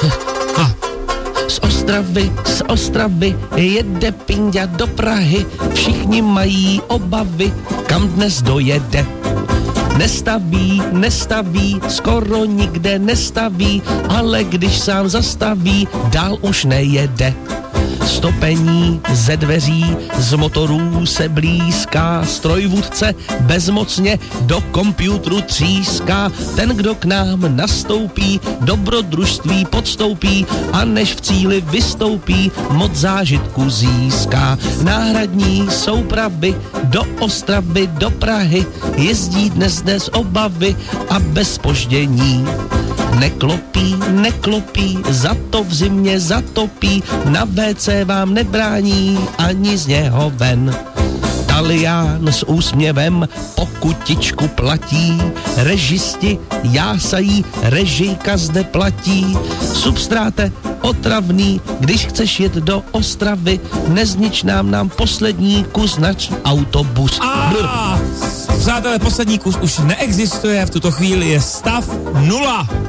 Z Ostravy jede Pinďa do Prahy, všichni mají obavy, kam dnes dojede. Nestaví, skoro nikde nestaví, ale když sám zastaví, dál už nejede. Stopení ze dveří, z motorů se blízká, strojvůdce bezmocně do kompjútru tříská. Ten, kdo k nám nastoupí, dobrodružství podstoupí a než v cíli vystoupí, moc zážitku získá. Náhradní soupravy do Ostravy, do Prahy, jezdí dnes obavy a bez zpoždění. Neklopí, za to v zimě zatopí, na WC vám nebrání ani z něho ven. Talián s úsměvem pokutičku platí, režisti jásají, režijka zde platí. Substráte otravný, když chceš jet do Ostravy, neznič nám poslední kus nač autobus. Přátelé, poslední kus už neexistuje, v tuto chvíli je stav 0.